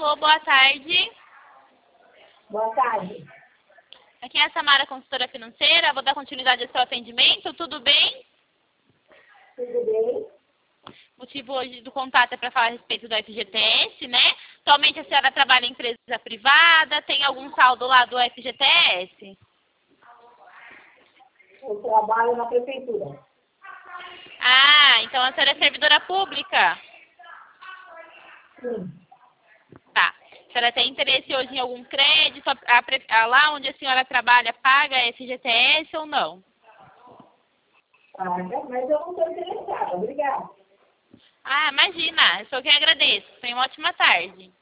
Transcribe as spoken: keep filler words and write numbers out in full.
Alô, boa tarde. Boa tarde. Aqui é a Samara, consultora financeira. Vou dar continuidade ao seu atendimento. Tudo bem? Tudo bem? O motivo hoje do contato é para falar a respeito do F G T S, né? Atualmente a senhora trabalha em empresa privada. Tem algum saldo lá do F G T S? Eu trabalho na prefeitura. Ah, então a senhora é servidora pública? Sim. Tá. A senhora tem interesse hoje em algum crédito? A, a, a, lá onde a senhora trabalha paga F G T S ou não? Paga, mas eu não estou interessada. Obrigada. Ah, imagina. Eu sou quem agradeço. Tenha uma ótima tarde.